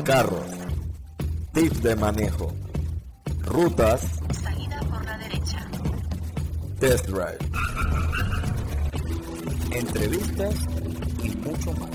carros, tips de manejo, rutas, salida por la derecha, test drive, entrevistas y mucho más.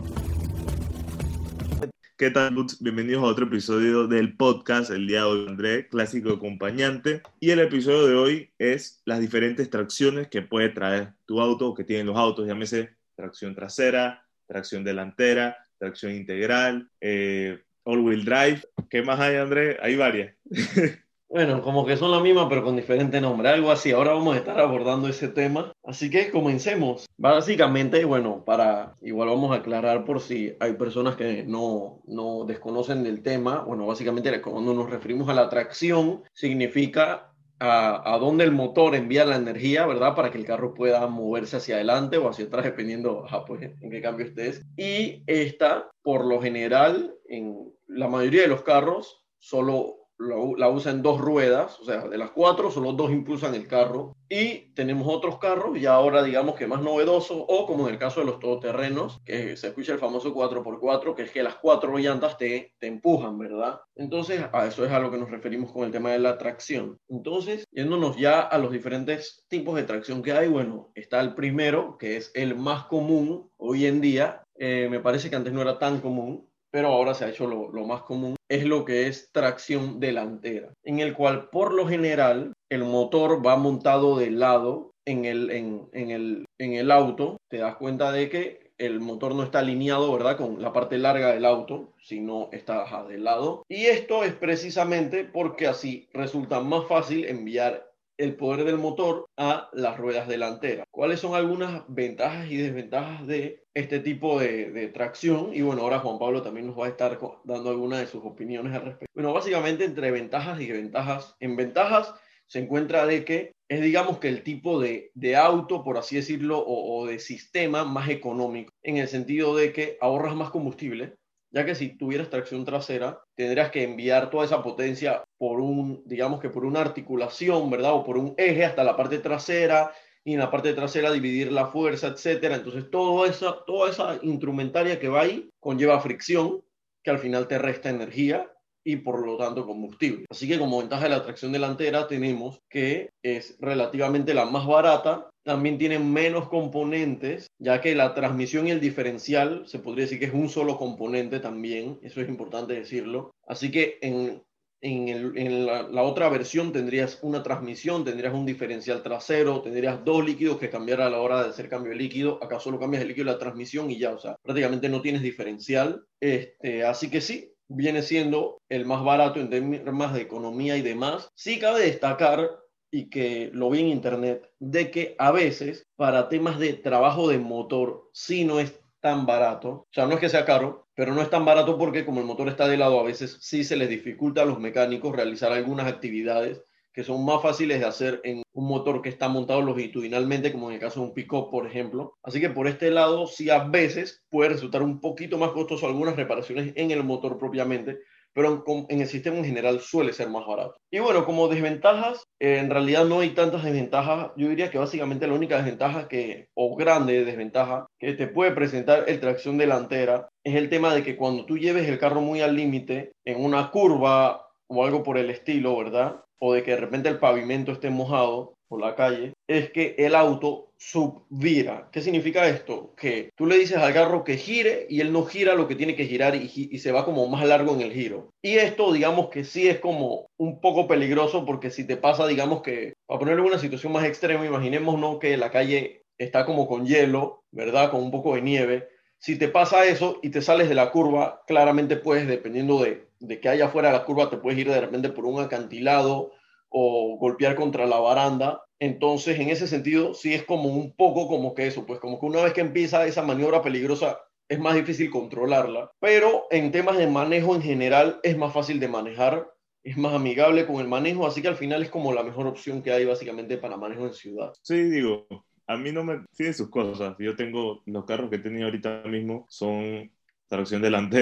¿Qué tal, Lutz? Bienvenidos a otro episodio del podcast. El día de hoy, André, clásico acompañante. Y el episodio de hoy es las diferentes tracciones que puede traer tu auto o que tienen los autos. Llámese tracción trasera, tracción delantera, tracción integral, all-wheel drive. ¿Qué más hay, André? Hay varias. Bueno, como que son la misma, pero con diferente nombre, algo así. Ahora vamos a estar abordando ese tema. Así que comencemos. Básicamente, bueno, igual vamos a aclarar por si hay personas que no desconocen del tema. Bueno, básicamente cuando nos referimos a la tracción, significa a dónde el motor envía la energía, ¿verdad? Para que el carro pueda moverse hacia adelante o hacia atrás, dependiendo, pues, en qué cambio estés. Y esta, por lo general, en la mayoría de los carros, solo la usa en dos ruedas, o sea, de las cuatro, solo dos impulsan el carro. Y tenemos otros carros, ya ahora digamos que más novedosos, o como en el caso de los todoterrenos, que se escucha el famoso 4x4, que es que las cuatro llantas te empujan, ¿verdad? Entonces, a eso es a lo que nos referimos con el tema de la tracción. Entonces, yéndonos ya a los diferentes tipos de tracción que hay, bueno, está el primero, que es el más común hoy en día. Me parece que antes no era tan común, pero ahora se ha hecho lo más común, es lo que es tracción delantera, en el cual por lo general el motor va montado de lado en el auto. Te das cuenta de que el motor no está alineado, ¿verdad?, con la parte larga del auto, sino está de lado. Y esto es precisamente porque así resulta más fácil enviar el poder del motor a las ruedas delanteras. ¿Cuáles son algunas ventajas y desventajas de este tipo de tracción? Y bueno, ahora Juan Pablo también nos va a estar dando algunas de sus opiniones al respecto. Bueno, básicamente entre ventajas y desventajas. En ventajas se encuentra de que es, digamos, que el tipo de auto, por así decirlo, o de sistema más económico, en el sentido de que ahorras más combustible, ya que si tuvieras tracción trasera, tendrías que enviar toda esa potencia digamos que por una articulación, ¿verdad? O por un eje hasta la parte trasera, y en la parte trasera dividir la fuerza, etcétera. Entonces, toda esa instrumentaria que va ahí conlleva fricción, que al final te resta energía y por lo tanto combustible. Así que como ventaja de la tracción delantera tenemos que es relativamente la más barata. También tiene menos componentes, ya que la transmisión y el diferencial se podría decir que es un solo componente también, eso es importante decirlo. Así que en la otra versión tendrías una transmisión, tendrías un diferencial trasero, tendrías dos líquidos que cambiar a la hora de hacer cambio de líquido. Acá solo cambias el líquido de la transmisión y ya, o sea, prácticamente no tienes diferencial. Así que sí, viene siendo el más barato en temas de economía y demás. Sí cabe destacar, y que lo vi en internet, de que a veces para temas de trabajo de motor sí no es tan barato. O sea, no es que sea caro, pero no es tan barato porque como el motor está de lado, a veces sí se les dificulta a los mecánicos realizar algunas actividades que son más fáciles de hacer en un motor que está montado longitudinalmente, como en el caso de un pick-up, por ejemplo. Así que por este lado, sí a veces puede resultar un poquito más costoso algunas reparaciones en el motor propiamente, pero en el sistema en general suele ser más barato. Y bueno, como desventajas, en realidad no hay tantas desventajas. Yo diría que básicamente la única desventaja o grande desventaja que te puede presentar el tracción delantera es el tema de que cuando tú lleves el carro muy al límite en una curva o algo por el estilo, ¿verdad?, o de que de repente el pavimento esté mojado por la calle, es que el auto subvira. ¿Qué significa esto? Que tú le dices al carro que gire y él no gira lo que tiene que girar y se va como más largo en el giro. Y esto, digamos que sí es como un poco peligroso, porque si te pasa, digamos que, para ponerlo en una situación más extrema, imaginemos, ¿no?, que la calle está como con hielo, ¿verdad?, con un poco de nieve. Si te pasa eso y te sales de la curva, claramente puedes, dependiendo de que haya afuera de la curva, te puedes ir de repente por un acantilado o golpear contra la baranda. Entonces, en ese sentido, sí es como un poco como que eso, pues como que una vez que empieza esa maniobra peligrosa, es más difícil controlarla. Pero en temas de manejo en general, es más fácil de manejar, es más amigable con el manejo, así que al final es como la mejor opción que hay básicamente para manejo en ciudad. Sí, digo, a mí no me tiene sus cosas. Yo tengo los carros que he tenido ahorita mismo son tracción delantera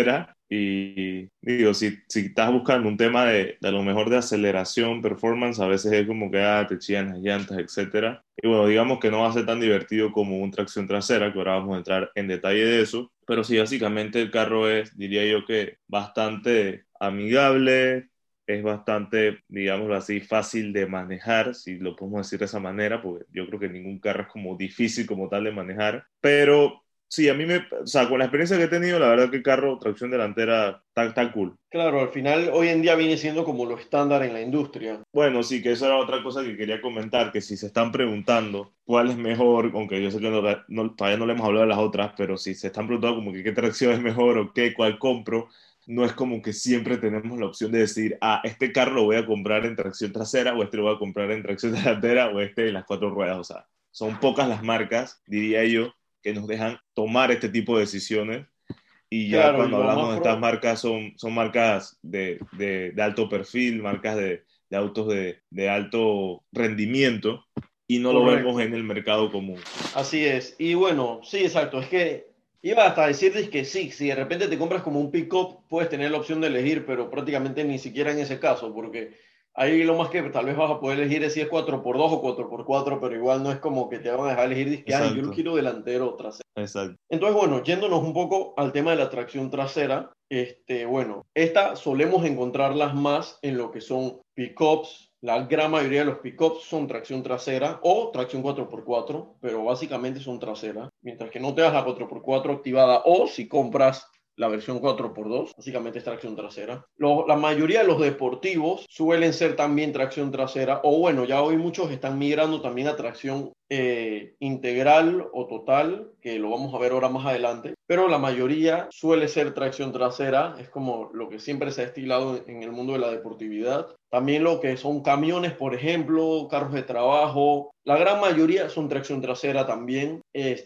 Y digo, si estás buscando un tema de a lo mejor de aceleración, performance, a veces es como que te chillan las llantas, etcétera. Y bueno, digamos que no va a ser tan divertido como un tracción trasera, que ahora vamos a entrar en detalle de eso. Pero sí, básicamente el carro es, diría yo que bastante amigable, es bastante, digámoslo así, fácil de manejar, si lo podemos decir de esa manera, porque yo creo que ningún carro es como difícil como tal de manejar. Pero sí, o sea, con la experiencia que he tenido, la verdad que el carro, tracción delantera, está cool. Claro, al final hoy en día viene siendo como lo estándar en la industria. Bueno, sí, que eso era otra cosa que quería comentar, que si se están preguntando cuál es mejor, aunque yo sé que todavía no le hemos hablado de las otras, pero si se están preguntando como que qué tracción es mejor o cuál compro, no es como que siempre tenemos la opción de decir, este carro lo voy a comprar en tracción trasera, o este lo voy a comprar en tracción delantera, o este en las 4 ruedas. O sea, son pocas las marcas, diría yo, que nos dejan tomar este tipo de decisiones. Y ya Claro, y cuando lo hablamos más de estas marcas, son marcas de alto perfil, marcas de autos de alto rendimiento, y no lo vemos correcto. en el mercado común. Así es. Y bueno, sí, exacto. Es que iba hasta a decirles que sí, si de repente te compras como un pick-up, puedes tener la opción de elegir, pero prácticamente ni siquiera en ese caso, porque ahí lo más que tal vez vas a poder elegir es si es 4x2 o 4x4, pero igual no es como que te van a dejar elegir, dices que, ay, yo lo Exacto, quiero delantero o trasero. exacto. Entonces, bueno, yéndonos un poco al tema de la tracción trasera, bueno, esta solemos encontrarlas más en lo que son pickups. La gran mayoría de los pickups son tracción trasera o tracción 4x4, pero básicamente son traseras. Mientras que no te das la 4x4 activada o si compras la versión 4x2, básicamente es tracción trasera. La mayoría de los deportivos suelen ser también tracción trasera, o bueno, ya hoy muchos están migrando también a tracción integral o total, que lo vamos a ver ahora más adelante, pero la mayoría suele ser tracción trasera, es como lo que siempre se ha estilado en el mundo de la deportividad. También lo que son camiones, por ejemplo, carros de trabajo, la gran mayoría son tracción trasera también.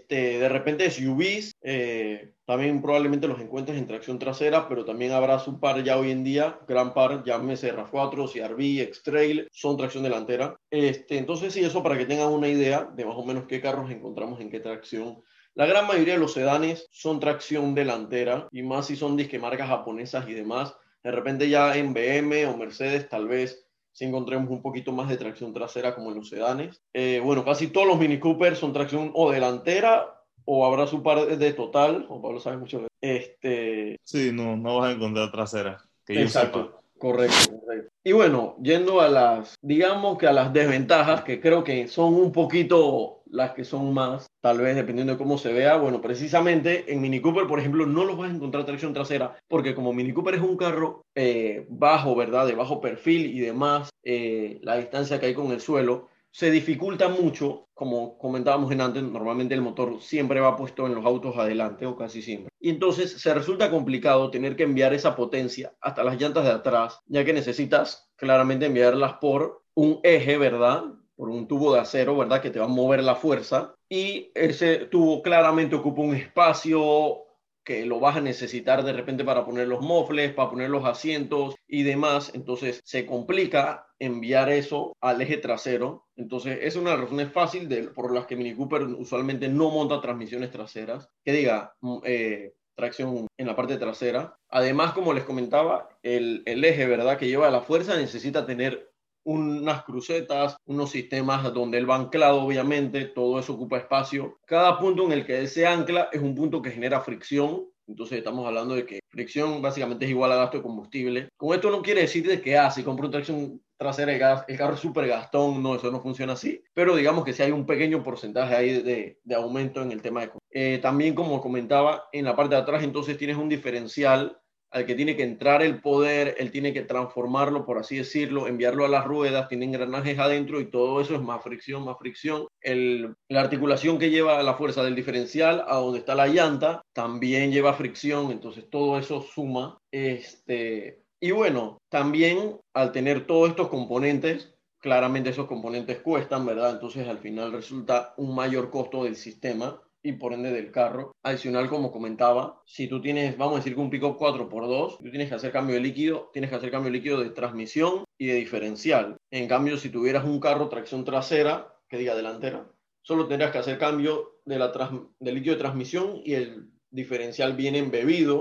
De repente SUVs, también probablemente los encuentres en tracción trasera, pero también habrá su par ya hoy en día, gran par, llámese RAV4, CR-V, X-Trail, son tracción delantera. Entonces sí, eso para que tengan una idea de más o menos qué carros encontramos en qué tracción. La gran mayoría de los sedanes son tracción delantera, y más si son disque marcas japonesas y demás. De repente ya en BM o Mercedes tal vez si encontremos un poquito más de tracción trasera como en los sedanes. Bueno, casi todos los Mini Cooper son tracción o delantera o habrá su par de total, o Pablo sabe mucho de Sí, no vas a encontrar trasera, que yo sepa. Exacto, correcto, correcto. Y bueno, yendo a digamos que a las desventajas, que creo que son un poquito las que son más, tal vez dependiendo de cómo se vea. Bueno, precisamente en Mini Cooper, por ejemplo, no los vas a encontrar tracción trasera, porque como Mini Cooper es un carro bajo, ¿verdad? De bajo perfil y demás, la distancia que hay con el suelo se dificulta mucho, como comentábamos en antes, normalmente el motor siempre va puesto en los autos adelante o casi siempre. Y entonces se resulta complicado tener que enviar esa potencia hasta las llantas de atrás, ya que necesitas claramente enviarlas por un eje, ¿verdad? Por un tubo de acero, ¿verdad? Que te va a mover la fuerza. Y ese tubo claramente ocupa un espacio que lo vas a necesitar de repente para poner los mofles, para poner los asientos y demás. Entonces se complica enviar eso al eje trasero. Entonces es una de las razones fáciles por las que Mini Cooper usualmente no monta transmisiones traseras. Que diga, tracción en la parte trasera. Además, como les comentaba, el eje, ¿verdad? Que lleva la fuerza necesita tener unas crucetas, unos sistemas donde él va anclado, obviamente, todo eso ocupa espacio. Cada punto en el que él se ancla es un punto que genera fricción. Entonces estamos hablando de que fricción básicamente es igual a gasto de combustible. Con esto no quiere decir de que si compro una tracción trasera el carro es súper gastón, no, eso no funciona así. Pero digamos que sí hay un pequeño porcentaje ahí de aumento en el tema de también, como comentaba, en la parte de atrás entonces tienes un diferencial al que tiene que entrar el poder, él tiene que transformarlo, por así decirlo, enviarlo a las ruedas, tiene engranajes adentro y todo eso es más fricción, más fricción. La articulación que lleva la fuerza del diferencial a donde está la llanta también lleva fricción, entonces todo eso suma. Y bueno, también al tener todos estos componentes, claramente esos componentes cuestan, ¿verdad? Entonces al final resulta un mayor costo del sistema y por ende del carro. Adicional, como comentaba, si tú tienes, vamos a decir que un pick-up 4x2, tú tienes que hacer cambio de líquido, tienes que hacer cambio de líquido de transmisión y de diferencial. En cambio, si tuvieras un carro tracción trasera, que diga delantera, solo tendrías que hacer cambio del líquido de transmisión y el diferencial viene embebido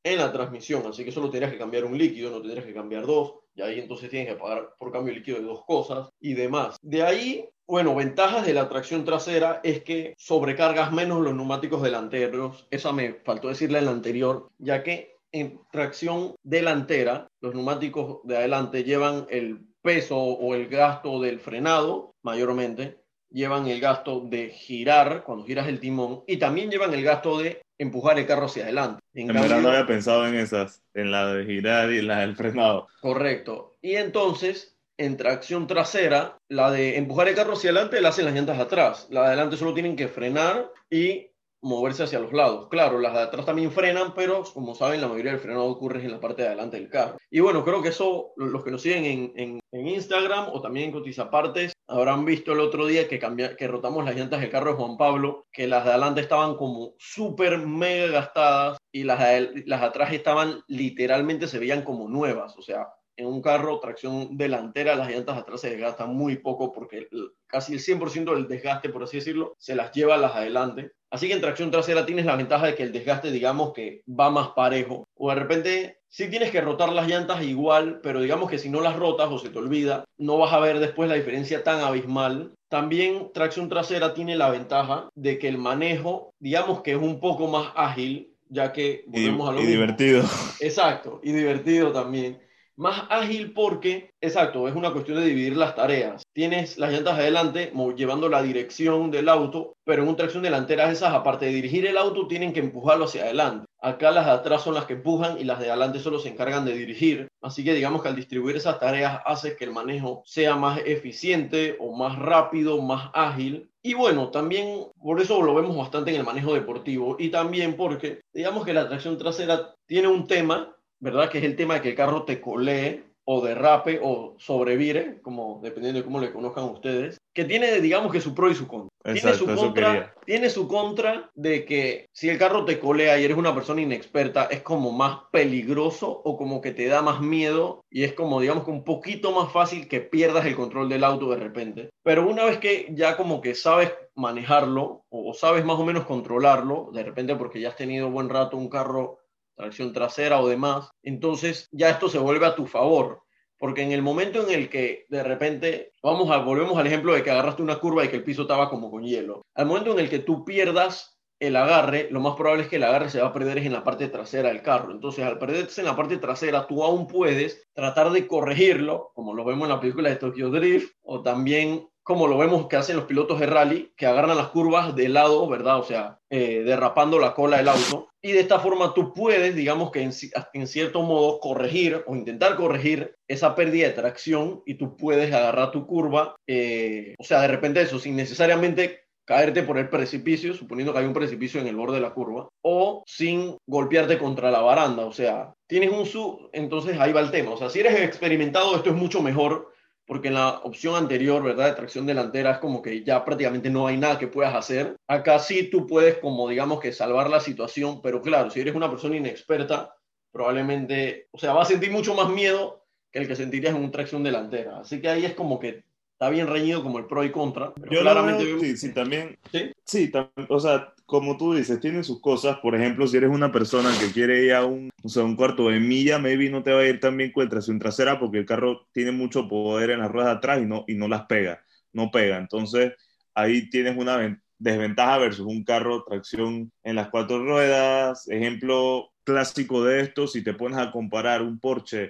en la transmisión, así que solo tendrías que cambiar un líquido, no tendrías que cambiar dos, y ahí entonces tienes que pagar por cambio de líquido de dos cosas y demás. De ahí, bueno, ventajas de la tracción trasera es que sobrecargas menos los neumáticos delanteros, esa me faltó decirle en la anterior, ya que en tracción delantera, los neumáticos de adelante llevan el peso o el gasto del frenado, mayormente, llevan el gasto de girar, cuando giras el timón, y también llevan el gasto de empujar el carro hacia adelante. En verdad no había pensado en esas, en la de girar y la del frenado. Correcto. Y entonces, en tracción trasera, la de empujar el carro hacia adelante la hacen las llantas atrás. Las de adelante solo tienen que frenar y moverse hacia los lados. Claro, las de atrás también frenan, pero como saben, la mayoría del frenado ocurre en la parte de adelante del carro. Y bueno, creo que eso, los que nos siguen en Instagram o también en Cotizapartes, habrán visto el otro día que rotamos las llantas del carro de Juan Pablo, que las de adelante estaban como súper mega gastadas y las de atrás estaban literalmente, se veían como nuevas. O sea, en un carro tracción delantera las llantas atrás se desgastan muy poco porque casi el 100% del desgaste, por así decirlo, se las lleva a las adelante. Así que en tracción trasera tienes la ventaja de que el desgaste, digamos que va más parejo. O de repente sí tienes que rotar las llantas igual, pero digamos que si no las rotas o se te olvida, no vas a ver después la diferencia tan abismal. También tracción trasera tiene la ventaja de que el manejo, digamos que es un poco más ágil, ya que volvemos a lo mismo. Divertido. Exacto, y divertido también. Más ágil porque, exacto, es una cuestión de dividir las tareas. Tienes las llantas adelante llevando la dirección del auto, pero en una tracción delantera esas, aparte de dirigir el auto, tienen que empujarlo hacia adelante. Acá las de atrás son las que empujan y las de adelante solo se encargan de dirigir. Así que digamos que al distribuir esas tareas hace que el manejo sea más eficiente o más rápido, más ágil. Y bueno, también por eso lo vemos bastante en el manejo deportivo y también porque digamos que la tracción trasera tiene un tema, ¿verdad? Que es el tema de que el carro te colee o derrape o sobrevire, como dependiendo de cómo le conozcan ustedes, que tiene, digamos que su pro y su contra. Exacto, Tiene su contra de que si el carro te colea y eres una persona inexperta, es como más peligroso o como que te da más miedo y es como, digamos que un poquito más fácil que pierdas el control del auto de repente. Pero una vez que ya como que sabes manejarlo o sabes más o menos controlarlo, de repente porque ya has tenido buen rato un carro tracción trasera o demás, entonces ya esto se vuelve a tu favor, porque en el momento en el que de repente, volvemos al ejemplo de que agarraste una curva y que el piso estaba como con hielo, al momento en el que tú pierdas el agarre, lo más probable es que el agarre se va a perder en la parte trasera del carro, entonces al perderse en la parte trasera, tú aún puedes tratar de corregirlo, como lo vemos en la película de Tokyo Drift, o también como lo vemos que hacen los pilotos de rally, que agarran las curvas de lado, ¿verdad? O sea, derrapando la cola del auto. Y de esta forma tú puedes, digamos que en cierto modo, corregir o intentar corregir esa pérdida de tracción y tú puedes agarrar tu curva, o sea, de repente eso, sin necesariamente caerte por el precipicio, suponiendo que hay un precipicio en el borde de la curva, o sin golpearte contra la baranda. O sea, tienes entonces ahí va el tema. O sea, si eres experimentado, esto es mucho mejor, porque en la opción anterior, ¿verdad? De tracción delantera es como que ya prácticamente no hay nada que puedas hacer. Acá sí tú puedes como digamos que salvar la situación, pero claro, si eres una persona inexperta, probablemente, o sea, vas a sentir mucho más miedo que el que sentirías en una tracción delantera. Así que ahí es como que está bien reñido como el pro y contra. Pero yo claramente lo veo, sí, también. ¿Sí? O sea, como tú dices, tiene sus cosas. Por ejemplo, si eres una persona que quiere ir a un cuarto de milla, maybe no te va a ir tan bien con tracción trasera porque el carro tiene mucho poder en las ruedas de atrás y no las pega, no pega. Entonces, ahí tienes una desventaja versus un carro tracción en las cuatro ruedas. Ejemplo clásico de esto, si te pones a comparar un Porsche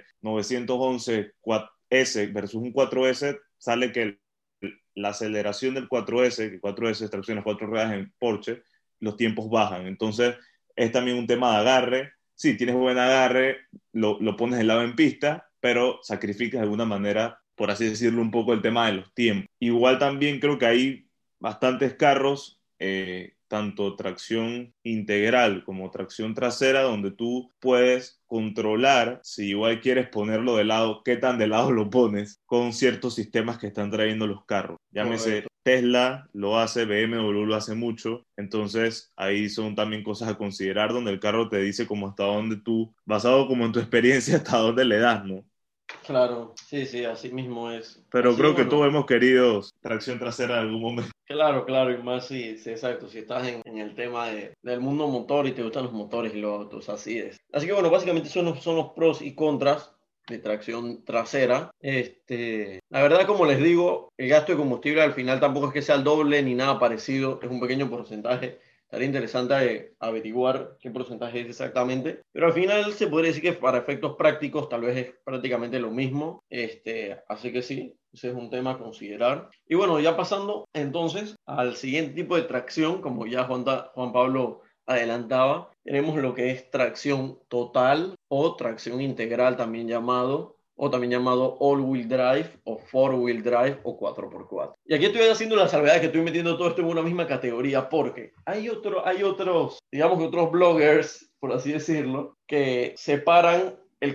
911 4S versus un 4S, sale que la aceleración del 4S, que 4S es tracción en las cuatro ruedas en Porsche, los tiempos bajan. Entonces, es también un tema de agarre. Sí, tienes buen agarre, lo pones del lado en pista, pero sacrificas de alguna manera, por así decirlo, un poco el tema de los tiempos. Igual también creo que hay bastantes carros, tanto tracción integral como tracción trasera, donde tú puedes controlar, si igual quieres ponerlo de lado, qué tan de lado lo pones con ciertos sistemas que están trayendo los carros. Llámese Correcto. Tesla lo hace, BMW lo hace mucho, entonces ahí son también cosas a considerar donde el carro te dice como hasta dónde tú, basado como en tu experiencia, hasta dónde le das, ¿no? Claro, sí, sí, así mismo es. Pero Así, creo que bueno, todos hemos querido tracción trasera en algún momento. claro, claro, y más sí, sí, exacto. Si estás en el tema del mundo motor y te gustan los motores y los autos, así es. Así que bueno, básicamente son los pros y contras de tracción trasera. La verdad, como les digo, el gasto de combustible al final tampoco es que sea el doble ni nada parecido, es un pequeño porcentaje. Estaría interesante averiguar qué porcentaje es exactamente, pero al final se podría decir que para efectos prácticos tal vez es prácticamente lo mismo. Así que sí, ese es un tema a considerar. Y bueno, ya pasando entonces al siguiente tipo de tracción, como ya Juan Pablo adelantaba, tenemos lo que es tracción total o tracción integral también llamado all-wheel drive o four-wheel drive o 4x4. Y aquí estoy haciendo la salvedad que estoy metiendo todo esto en una misma categoría porque hay otros, digamos que otros bloggers, por así decirlo, que separan el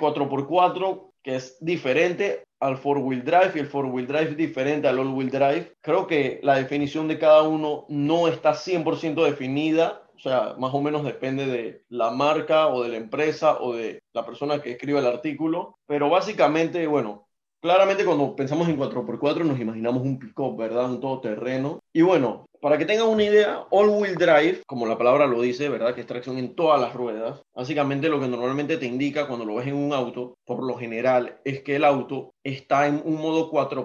4x4, que es diferente al four-wheel drive, y el four-wheel drive es diferente al all-wheel drive. Creo que la definición de cada uno no está 100% definida. O sea, más o menos depende de la marca o de la empresa o de la persona que escribe el artículo. Pero básicamente, bueno, claramente cuando pensamos en 4x4 nos imaginamos un pick-up, ¿verdad? Un todoterreno. Y bueno, para que tengan una idea, all-wheel drive, como la palabra lo dice, ¿verdad? Que es tracción en todas las ruedas. Básicamente lo que normalmente te indica cuando lo ves en un auto, por lo general, es que el auto está en un modo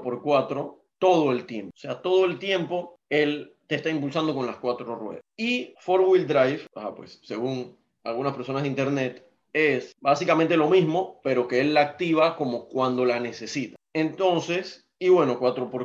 4x4 todo el tiempo. O sea, todo el tiempo él te está impulsando con las cuatro ruedas. Y four-wheel drive, pues según algunas personas de internet, es básicamente lo mismo, pero que él la activa como cuando la necesita. Entonces, y bueno,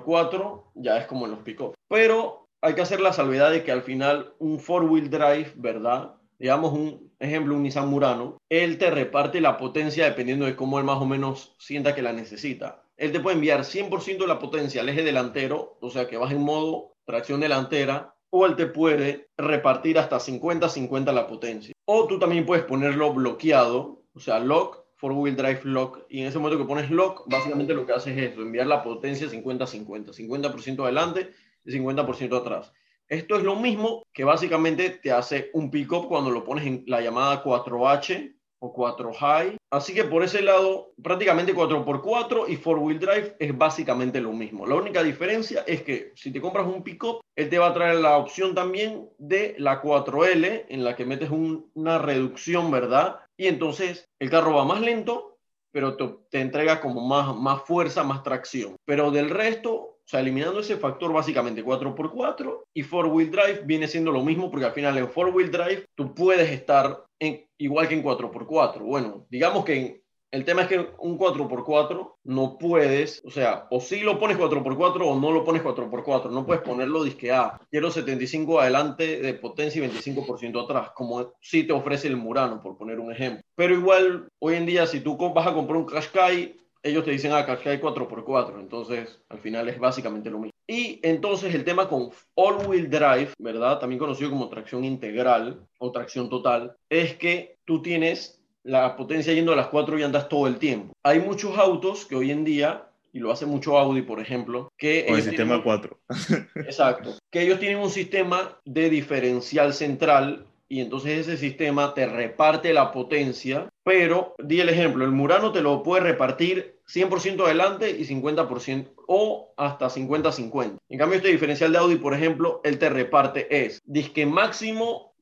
4x4 ya es como en los pick-up. Pero hay que hacer la salvedad de que al final un four-wheel drive, ¿verdad? Digamos un ejemplo, un Nissan Murano, él te reparte la potencia dependiendo de cómo él más o menos sienta que la necesita. Él te puede enviar 100% de la potencia al eje delantero, o sea que vas en modo tracción delantera, o él te puede repartir hasta 50-50 la potencia. O tú también puedes ponerlo bloqueado, o sea, lock, four-wheel drive lock, y en ese momento que pones lock, básicamente lo que hace es eso, enviar la potencia 50-50, 50% adelante y 50% atrás. Esto es lo mismo que básicamente te hace un pick-up cuando lo pones en la llamada 4H o 4 high. Así que por ese lado, prácticamente 4x4 y 4-wheel drive es básicamente lo mismo. La única diferencia es que si te compras un pick-up, él te va a traer la opción también de la 4L, en la que metes una reducción, ¿verdad? Y entonces el carro va más lento, pero te entrega como más fuerza, más tracción. Pero del resto, o sea, eliminando ese factor, básicamente 4x4 y 4-wheel drive viene siendo lo mismo, porque al final en 4-wheel drive tú puedes estar igual que en 4x4. Bueno, digamos que el tema es que un 4x4 no puedes, o sea, o sí lo pones 4x4 o no lo pones 4x4. No puedes ponerlo disque quiero 75 adelante de potencia y 25% atrás, como sí te ofrece el Murano, por poner un ejemplo. Pero igual, hoy en día, si tú vas a comprar un Qashqai, ellos te dicen, Qashqai 4x4, entonces al final es básicamente lo mismo. Y entonces el tema con all-wheel drive, ¿verdad? También conocido como tracción integral o tracción total, es que tú tienes la potencia yendo a las cuatro llantas todo el tiempo. Hay muchos autos que hoy en día, y lo hace mucho Audi, por ejemplo, que Con el sistema 4. Exacto. Que ellos tienen un sistema de diferencial central y entonces ese sistema te reparte la potencia, pero di el ejemplo, el Murano te lo puede repartir 100% adelante y 50% o hasta 50-50. En cambio, este diferencial de Audi, por ejemplo, él te reparte disque máximo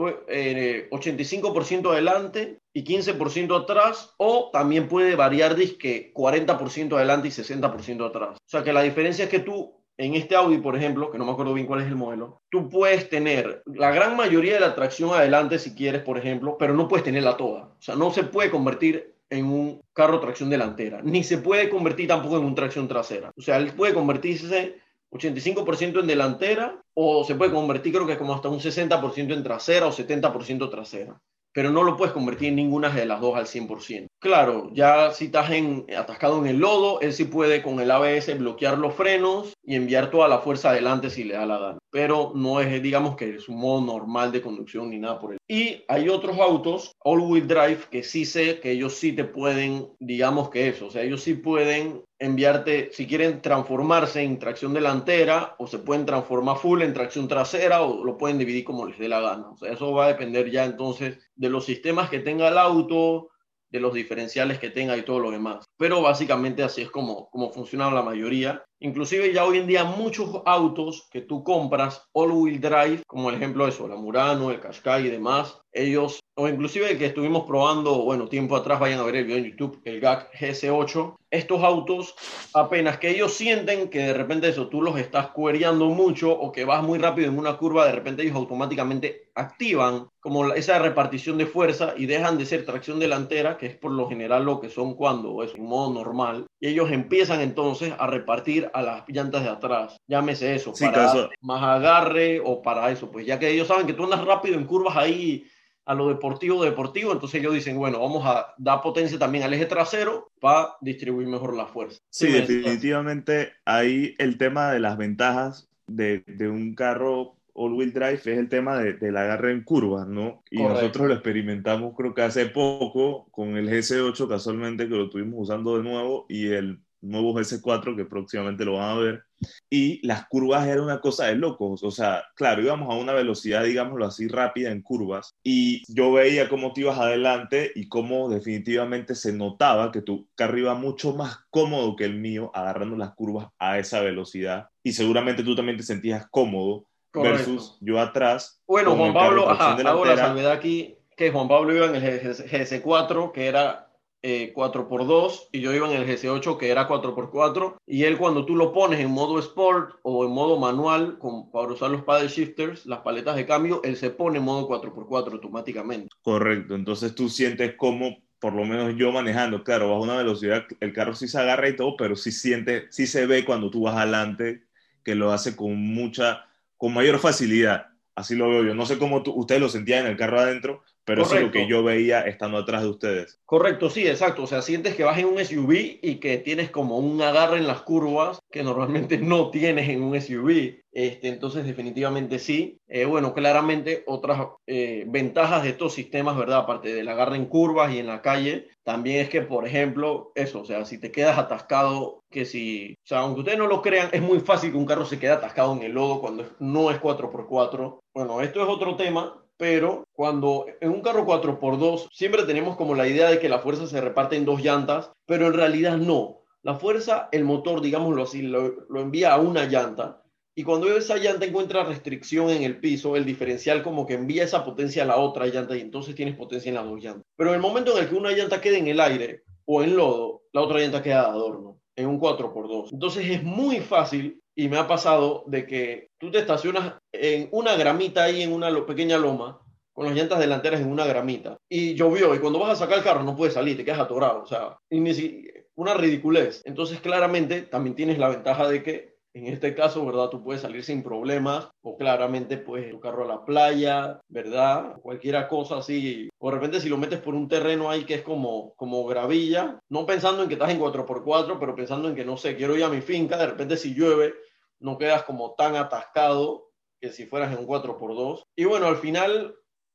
85% adelante y 15% atrás, o también puede variar disque 40% adelante y 60% atrás. O sea que la diferencia es que tú en este Audi, por ejemplo, que no me acuerdo bien cuál es el modelo, tú puedes tener la gran mayoría de la tracción adelante si quieres, por ejemplo, pero no puedes tenerla toda. O sea, no se puede convertir en un carro tracción delantera, ni se puede convertir tampoco en un tracción trasera. O sea, él puede convertirse 85% en delantera, o se puede convertir, creo que es como hasta un 60% en trasera o 70% trasera. Pero no lo puedes convertir en ninguna de las dos al 100%. Claro, ya si estás atascado en el lodo, él sí puede con el ABS bloquear los frenos y enviar toda la fuerza adelante si le da la gana. Pero no es, digamos, que es un modo normal de conducción ni nada por el. Y hay otros autos, all-wheel drive, que sí sé que ellos sí te pueden, digamos que eso, o sea, ellos sí pueden enviarte, si quieren transformarse en tracción delantera, o se pueden transformar full en tracción trasera, o lo pueden dividir como les dé la gana. O sea, eso va a depender ya entonces de los sistemas que tenga el auto, de los diferenciales que tenga y todo lo demás. Pero básicamente así es como funciona la mayoría. Inclusive ya hoy en día muchos autos que tú compras all-wheel drive, como el ejemplo de eso, la Murano, el Qashqai y demás, ellos, o inclusive el que estuvimos probando, bueno, tiempo atrás, vayan a ver el video en YouTube, el GAC GS8, estos autos, apenas que ellos sienten que de repente eso, tú los estás quereando mucho o que vas muy rápido en una curva, de repente ellos automáticamente activan como esa repartición de fuerza y dejan de ser tracción delantera, que es por lo general lo que son cuando es en modo normal, y ellos empiezan entonces a repartir a las llantas de atrás, llámese eso, Sí, para dar más agarre o para eso, pues ya que ellos saben que tú andas rápido en curvas ahí a lo deportivo, entonces ellos dicen, bueno, vamos a dar potencia también al eje trasero para distribuir mejor la fuerza. Sí, definitivamente ahí el tema de las ventajas de un carro all-wheel drive es el tema del agarre en curvas, ¿no? Y Correcto. Nosotros lo experimentamos creo que hace poco con el GS8 casualmente, que lo estuvimos usando de nuevo, y el nuevo GS4 que próximamente lo van a ver. Y las curvas eran una cosa de locos, o sea, claro, íbamos a una velocidad, digámoslo así, rápida en curvas, y yo veía cómo te ibas adelante y cómo definitivamente se notaba que tu carro iba mucho más cómodo que el mío agarrando las curvas a esa velocidad, y seguramente tú también te sentías cómodo. Correcto. Versus yo atrás. Bueno, Juan Pablo, hago la delantera. salvedad aquí, que Juan Pablo iba en el GS4, que era 4x2, y yo iba en el GS8, que era 4x4, y él cuando tú lo pones en modo Sport o en modo manual, para usar los paddle shifters, las paletas de cambio, él se pone en modo 4x4 automáticamente. Correcto, entonces tú sientes como, por lo menos yo manejando, claro, bajo una velocidad, el carro sí se agarra y todo, pero sí se ve cuando tú vas adelante, que lo hace con mayor facilidad. Así lo veo yo. No sé cómo ustedes lo sentían en el carro adentro, pero eso es lo que yo veía estando atrás de ustedes. Correcto, sí, exacto. O sea, sientes que vas en un SUV y que tienes como un agarre en las curvas que normalmente no tienes en un SUV. Entonces, definitivamente sí. Bueno, claramente otras ventajas de estos sistemas, ¿verdad? Aparte del agarre en curvas y en la calle, también es que, por ejemplo, eso, o sea, si te quedas atascado, o sea, aunque ustedes no lo crean, es muy fácil que un carro se quede atascado en el lodo cuando no es 4x4. Bueno, esto es otro tema. Pero cuando en un carro 4x2 siempre tenemos como la idea de que la fuerza se reparte en dos llantas, pero en realidad no. La fuerza, el motor, digámoslo así, lo envía a una llanta, y cuando esa llanta encuentra restricción en el piso, el diferencial como que envía esa potencia a la otra llanta y entonces tienes potencia en las dos llantas. Pero en el momento en el que una llanta quede en el aire o en lodo, la otra llanta queda de adorno en un 4x2. Entonces es muy fácil. Y me ha pasado de que tú te estacionas en una gramita ahí en una pequeña loma, con las llantas delanteras en una gramita, y llovió, y cuando vas a sacar el carro no puedes salir, te quedas atorado, o sea, una ridiculez. Entonces claramente también tienes la ventaja de que en este caso, ¿verdad? Tú puedes salir sin problemas, o claramente puedes tu carro a la playa, ¿verdad? Cualquier cosa así. O de repente si lo metes por un terreno ahí que es como gravilla, no pensando en que estás en 4x4, pero pensando en que, no sé, quiero ir a mi finca, de repente si llueve, no quedas como tan atascado que si fueras en un 4x2. Y bueno, al final,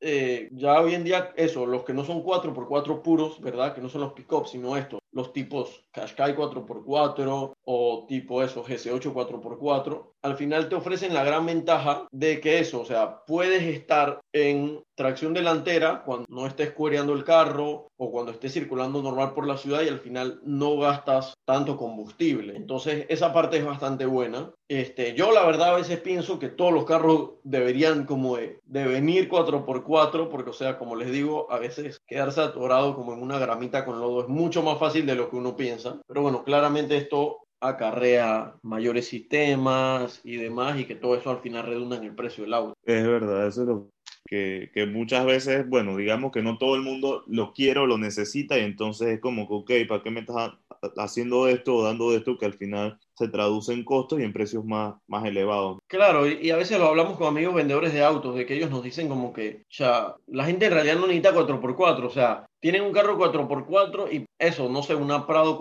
ya hoy en día, eso, los que no son 4x4 puros, ¿verdad? Que no son los pick-ups, sino estos, los tipos Qashqai 4x4 o tipo eso, GS8 4x4, al final te ofrecen la gran ventaja de que eso, o sea, puedes estar en tracción delantera cuando no estés cuereando el carro o cuando estés circulando normal por la ciudad y al final no gastas tanto combustible. Entonces esa parte es bastante buena. Yo la verdad a veces pienso que todos los carros deberían como de venir 4x4 porque, o sea, como les digo, a veces quedarse atorado como en una gramita con lodo es mucho más fácil de lo que uno piensa. Pero bueno, claramente esto acarrea mayores sistemas y demás, y que todo eso al final redunda en el precio del auto. Es verdad, eso es lo que muchas veces, bueno, digamos que no todo el mundo lo quiere o lo necesita, y entonces es como que, ok, ¿para qué me estás haciendo esto o dando esto que al final se traduce en costos y en precios más elevados? Claro, y a veces lo hablamos con amigos vendedores de autos, de que ellos nos dicen como que, o sea, la gente en realidad no necesita 4x4, o sea, tienen un carro 4x4 y eso, no sé, una Prado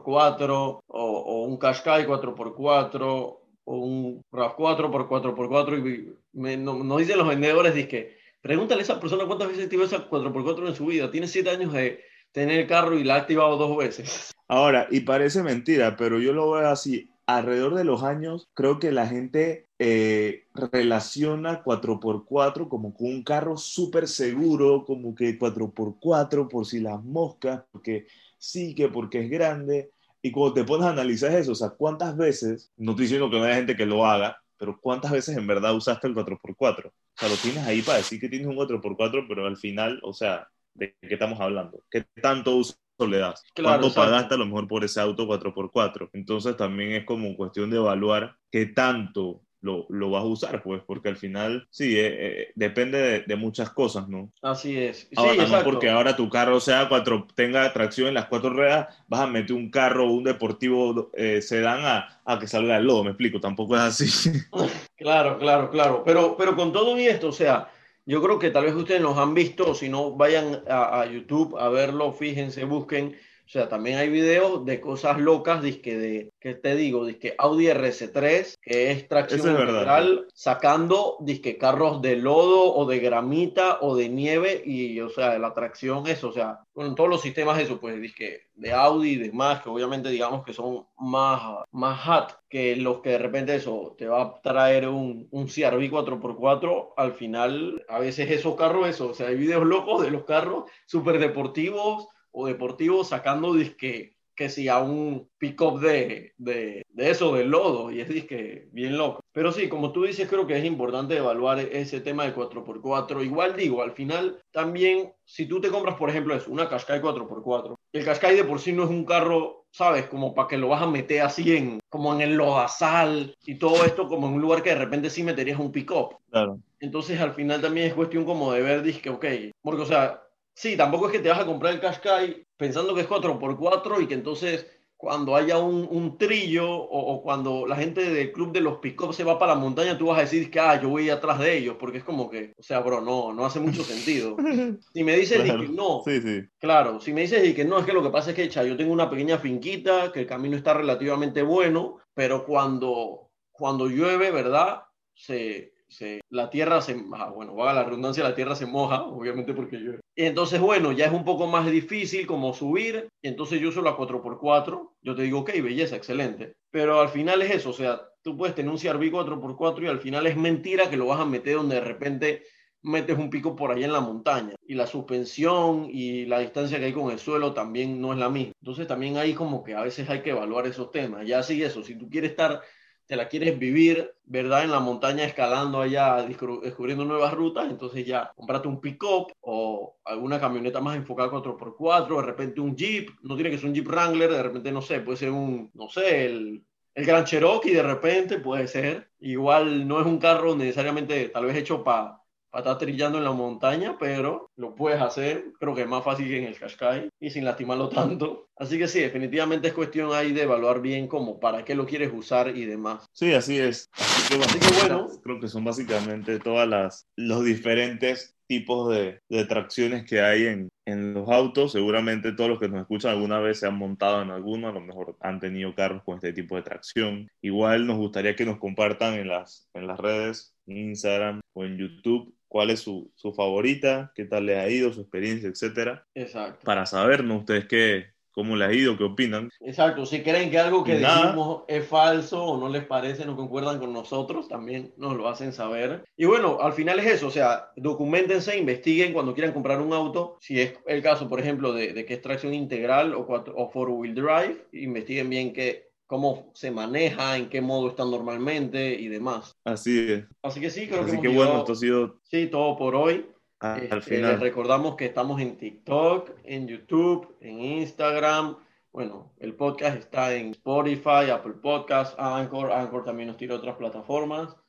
4x4 o un Qashqai 4x4 o un RAV4 por 4x4 y nos dicen los vendedores, dizque, pregúntale a esa persona cuántas veces activó esa 4x4 en su vida, tiene 7 años de tener el carro y la ha activado 2 veces. Ahora, y parece mentira, pero yo lo veo así, alrededor de los años, creo que la gente relaciona 4x4 como con un carro súper seguro, como que 4x4 por si las moscas, porque sí, que porque es grande. Y cuando te pones a analizar eso, o sea, ¿cuántas veces, no estoy diciendo que no haya gente que lo haga, pero cuántas veces en verdad usaste el 4x4? O sea, lo tienes ahí para decir que tienes un 4x4, pero al final, o sea, ¿de qué estamos hablando? ¿Qué tanto uso le das? Claro, ¿Cuánto exacto. pagaste a lo mejor por ese auto 4x4? Entonces también es como cuestión de evaluar qué tanto lo vas a usar, pues, porque al final, sí, depende de muchas cosas, ¿no? Así es. Sí, Ahora, no porque exacto. ahora tu carro tenga tracción en las 4 ruedas, vas a meter un carro o un deportivo sedán a que salga del lodo, me explico, tampoco es así. Claro, claro, claro. Pero con todo y esto, o sea, yo creo que tal vez ustedes los han visto, o si no, vayan a YouTube a verlo, fíjense, busquen. O sea, también hay videos de cosas locas, ¿qué te digo? Dizque Audi RS3, que es tracción Eso es verdad, sí. integral, sacando, carros de lodo o de gramita o de nieve y, o sea, la tracción es, o sea, con todos los sistemas eso, pues, de Audi y demás, que obviamente digamos que son más hot que los que de repente eso te va a traer un CR-V 4x4, al final, a veces esos carros, eso, o sea, hay videos locos de los carros súper deportivos o deportivos sacando que si a un pick-up de eso, del lodo, y es disque bien loco. Pero sí, como tú dices, creo que es importante evaluar ese tema de 4x4. Igual digo, al final también, si tú te compras, por ejemplo, eso, una Qashqai 4x4, el Qashqai de por sí no es un carro, ¿sabes? Como para que lo vas a meter así como en el lodazal y todo esto, como en un lugar que de repente sí meterías un pick-up. Claro. Entonces, al final también es cuestión como de ver, dizque, ok, porque, o sea, sí, tampoco es que te vas a comprar el Qashqai pensando que es 4x4 y que entonces cuando haya un trillo o cuando la gente del club de los pick-up se va para la montaña, tú vas a decir que, yo voy atrás de ellos, porque es como que, o sea, bro, no hace mucho sentido. Si me dices de que Claro, no, sí, sí. claro, si me dices de que no, es que lo que pasa es que, yo tengo una pequeña finquita, que el camino está relativamente bueno, pero cuando llueve, ¿verdad? La tierra bueno, valga la redundancia, la tierra se moja, obviamente porque llueve. Y entonces, bueno, ya es un poco más difícil como subir, y entonces yo uso la 4x4, yo te digo, ok, belleza, excelente. Pero al final es eso, o sea, tú puedes tener un CR-V 4x4 y al final es mentira que lo vas a meter donde de repente metes un pico por allá en la montaña y la suspensión y la distancia que hay con el suelo también no es la misma. Entonces también hay como que a veces hay que evaluar esos temas. Ya sí eso, si tú quieres te la quieres vivir, ¿verdad? En la montaña escalando allá, descubriendo nuevas rutas, entonces ya, comprate un pick-up o alguna camioneta más enfocada 4x4, de repente un Jeep, no tiene que ser un Jeep Wrangler, de repente, no sé, puede ser no sé, el Grand Cherokee de repente, puede ser. Igual no es un carro necesariamente tal vez hecho para estar trillando en la montaña, pero lo puedes hacer, creo que es más fácil que en el Qashqai y sin lastimarlo tanto. Así que sí, definitivamente es cuestión ahí de evaluar bien como para qué lo quieres usar y demás. Sí, así es. Así que bueno, Así que bueno, estas creo que son básicamente los diferentes tipos de tracciones que hay en los autos. Seguramente todos los que nos escuchan alguna vez se han montado en alguno, a lo mejor han tenido carros con este tipo de tracción. Igual nos gustaría que nos compartan en las redes, en Instagram o en YouTube, cuál es su favorita, qué tal le ha ido, su experiencia, etcétera, exacto. para saber, ¿no? Ustedes cómo les ha ido, qué opinan. Exacto, si creen que algo Y que nada, dijimos es falso o no les parece, no concuerdan con nosotros, también nos lo hacen saber. Y bueno, al final es eso, o sea, documentense, investiguen cuando quieran comprar un auto, si es el caso, por ejemplo, de que es tracción integral o four-wheel drive, investiguen bien cómo se maneja, en qué modo está normalmente y demás. así es. Así que sí, creo que Así hemos que bueno, esto ha llegado, sido sí, todo por hoy. al Les final. recordamos que estamos en TikTok, en YouTube, en Instagram. Bueno, el podcast está en Spotify, Apple Podcasts, Anchor. Anchor también nos tira otras plataformas.